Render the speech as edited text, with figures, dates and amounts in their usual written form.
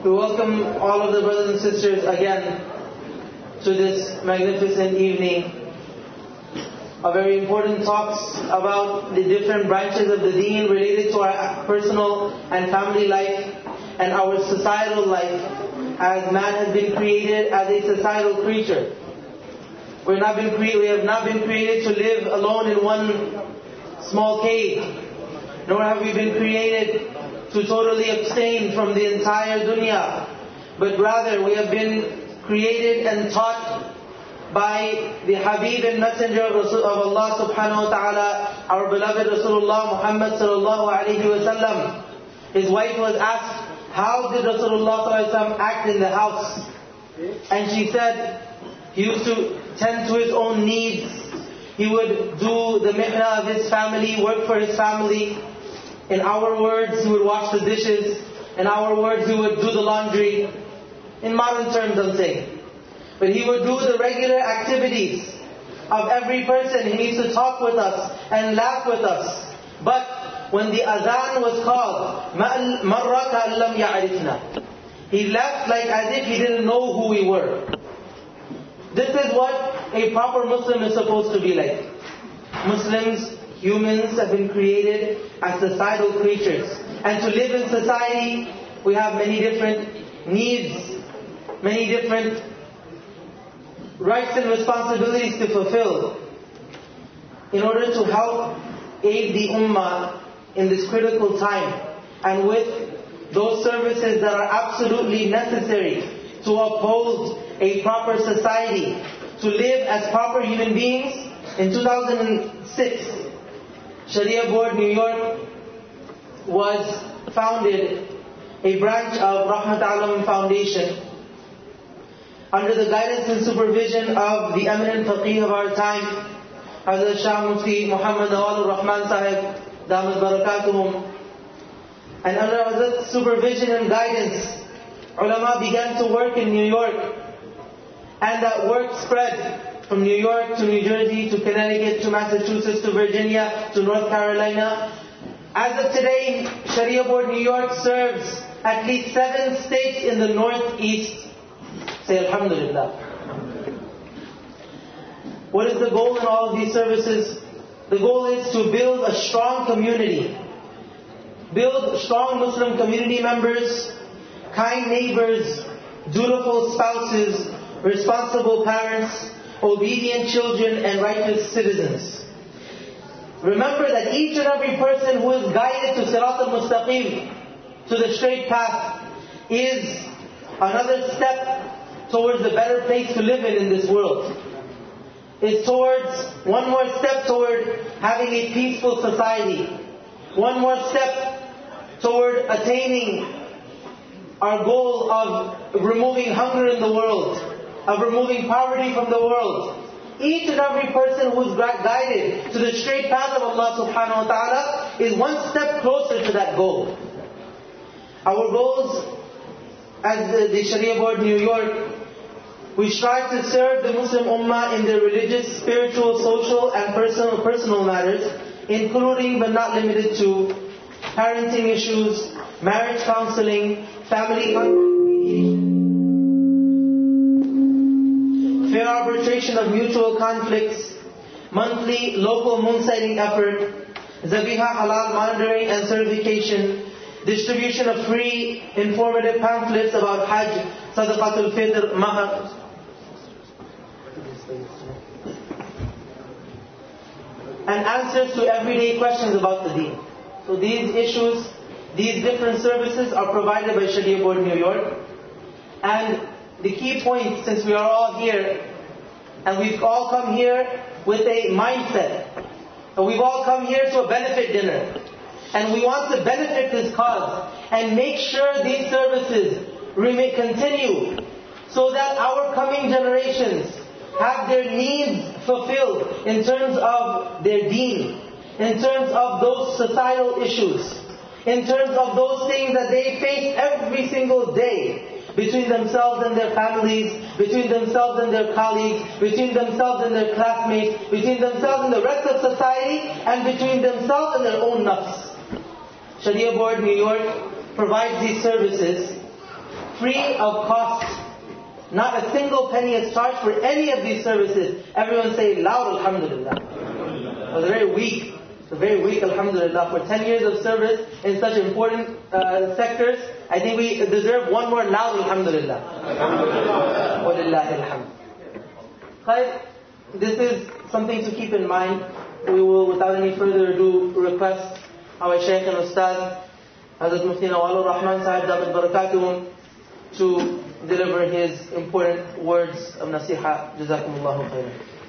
We welcome all of the brothers and sisters again to this magnificent evening of very important talks about the different branches of the deen related to our personal and family life and our societal life, as man has been created as a societal creature. We have not been created to live alone in one small cave, nor have we been created to totally abstain from the entire dunya, but rather we have been created and taught by the Habib and Messenger of Allah subhanahu wa ta'ala, our beloved Rasulullah Muhammad sallallahu alayhi wa sallam. His wife was asked, how did Rasulullah sallallahu alayhi wa sallam act in the house? And she said, he used to tend to his own needs. He would do the mihna of his family, work for his family. In our words, he would wash the dishes. In our words, he would do the laundry. In modern terms, I'm saying. But he would do the regular activities of every person. He needs to talk with us and laugh with us. But when the adhan was called, مَرَّ كَأَلَّمْ يَعْرِفْنَا, he left like as if he didn't know who we were. This is what a proper Muslim is supposed to be like. Muslims, humans have been created as societal creatures. And to live in society, we have many different needs, many different rights and responsibilities to fulfill in order to help aid the ummah in this critical time. And with those services that are absolutely necessary to uphold a proper society, to live as proper human beings. In 2006, Sharia Board New York was founded, a branch of Rahmat Alam Foundation, under the guidance and supervision of the eminent faqih of our time, Hazrat Shah Mufti Muhammad Nawal Rahman Sahib, Damat Barakatuhum. And under Hazrat's supervision and guidance, ulama began to work in New York. And that work spread from New York to New Jersey to Connecticut to Massachusetts to Virginia to North Carolina. As of today, Sharia Board New York serves at least 7 states in the Northeast. Say Alhamdulillah. What is the goal in all of these services? The goal is to build a strong community. Build strong Muslim community members, kind neighbors, dutiful spouses, responsible parents, obedient children, and righteous citizens. Remember that each and every person who is guided to Sirat al-Mustaqim, to the straight path, is another step towards a better place to live in this world. It's towards one more step toward having a peaceful society. One more step toward attaining our goal of removing hunger in the world, of removing poverty from the world. Each and every person who is guided to the straight path of Allah subhanahu wa ta'ala is one step closer to that goal. Our goals as the Sharia Board New York, we strive to serve the Muslim Ummah in their religious, spiritual, social and personal matters, including but not limited to parenting issues, marriage counseling, family mediation, fair arbitration of mutual conflicts, monthly local moon sighting effort, Zabiha halal monitoring and certification, distribution of free informative pamphlets about Hajj, Sadaqatul Fitr, Mahar, and answers to everyday questions about the deen. So these issues, these different services are provided by Sharia Board New York. And the key point, since we are all here, and we've all come here with a mindset, and we've all come here to a benefit dinner, and we want to benefit this cause, and make sure these services continue, so that our coming generations have their needs fulfilled in terms of their deen, in terms of those societal issues, in terms of those things that they face every single day, between themselves and their families, between themselves and their colleagues, between themselves and their classmates, between themselves and the rest of society, and between themselves and their own nafs. Sharia Board New York provides these services free of cost. Not a single penny is charged for any of these services. Everyone say loud alhamdulillah. It was very weak. It's very weak alhamdulillah. For 10 years of service in such important sectors, I think we deserve one more loud alhamdulillah. Walillahi alhamd. This is something to keep in mind. We will, without any further ado, request our Shaykh and Ustad, Hazrat Mufti Nawal Rahman Sahib Damat Barakatuhum, to deliver his important words of nasiha. Jazakumullahu khairan.